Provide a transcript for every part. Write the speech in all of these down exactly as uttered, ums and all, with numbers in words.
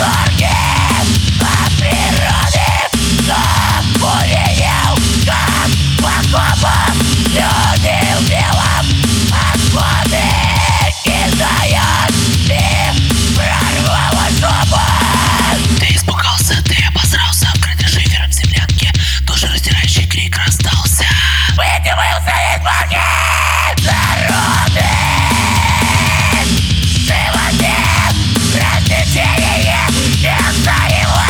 восторге от природы, но увидел, как в окопах люди в белом отходы кидают и прорвало шепот. Ты испугался, ты обосрался, вкрытый шифером в землянке, душераздирающий крик раздался. Вытянулся из морги народы, животе развлечение не стоило.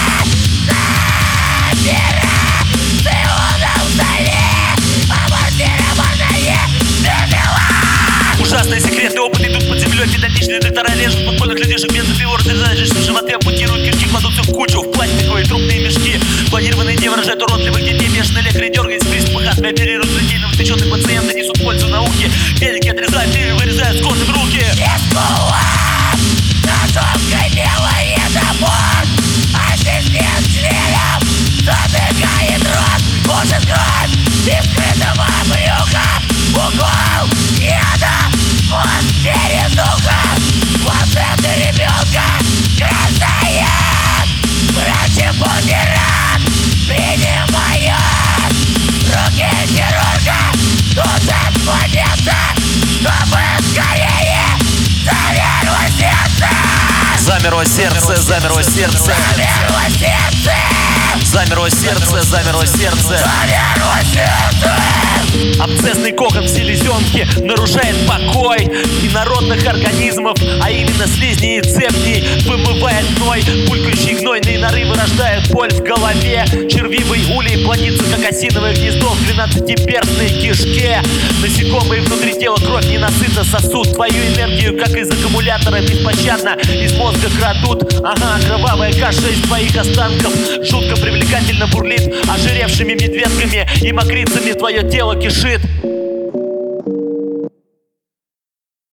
Набира сыунулся, амортированное бежало. Ужасные секретные опыты идут под землей. Педантичные доктора режут подпольных людишек. Вместо пива разрезаешь в животе, ампутируют кишки, кладут все в кучу в пластиковые трупные мешки. Планированные девы рожают уродливых детей. Бешеные лекари дергают в приступах астмы, оперируют людей. Новоиспеченные пациенты несут пользу науке. Медики отрезают и вырезают скоты в руки. Рискула ножовкой белое домой, ассистент членом затыкает рот. Ужас кровь из скрытого брюха, укол яда, мозг через ухо. Плаценты ребенка красает, врачи пудерат принимают. Руки хирурга тут же планета, чтобы скорее замерло сердце. Замерло сердце, замерло сердце, Замерло сердце, замерло сердце, замерло сердце. замерло сердце. Абсцессный кокон в селезенке нарушает покой инородных организмов, а именно слизней и цепней. Вымывает гной, булькающий гнойные нарывы рождают боль в голове. Червивый улей плодится, как осиновое гнездо в двенадцатиперстной кишке. Насекомые внутри тела, кровь ненасытно сосут твою энергию, как из аккумулятора, беспощадно из мозга крадут. Ага, кровавая каша из твоих останков жутко привлекательно бурлит ожиревшими медведками и мокрицами твое тело кишит.